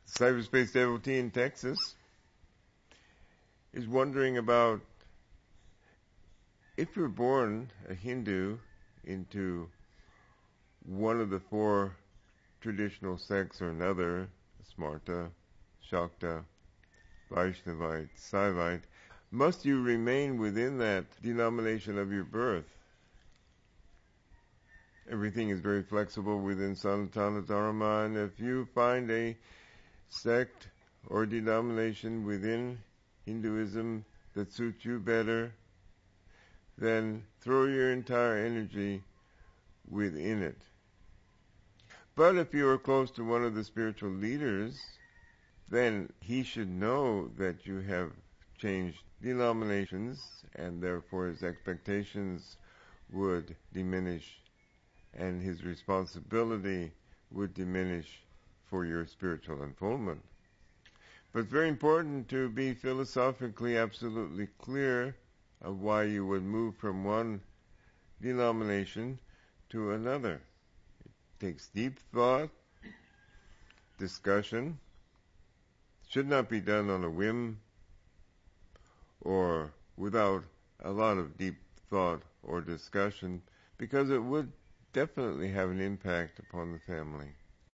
Cyberspace devotee in Texas is wondering about if you're born a Hindu into one of the four traditional sects or another, Smarta, Shakta, Vaishnavite, Saivite, must you remain within that denomination of your birth? Everything is very flexible within Sanatana Dharma, and if you find a sect or denomination within Hinduism that suits you better, then throw your entire energy within it. But if you are close to one of the spiritual leaders, then he should know that you have changed denominations, and therefore his expectations would diminish and his responsibility would diminish for your spiritual unfoldment. But it's very important to be philosophically absolutely clear of why you would move from one denomination to another. It takes deep thought, discussion. It should not be done on a whim or without a lot of deep thought or discussion, because it would definitely have an impact upon the family.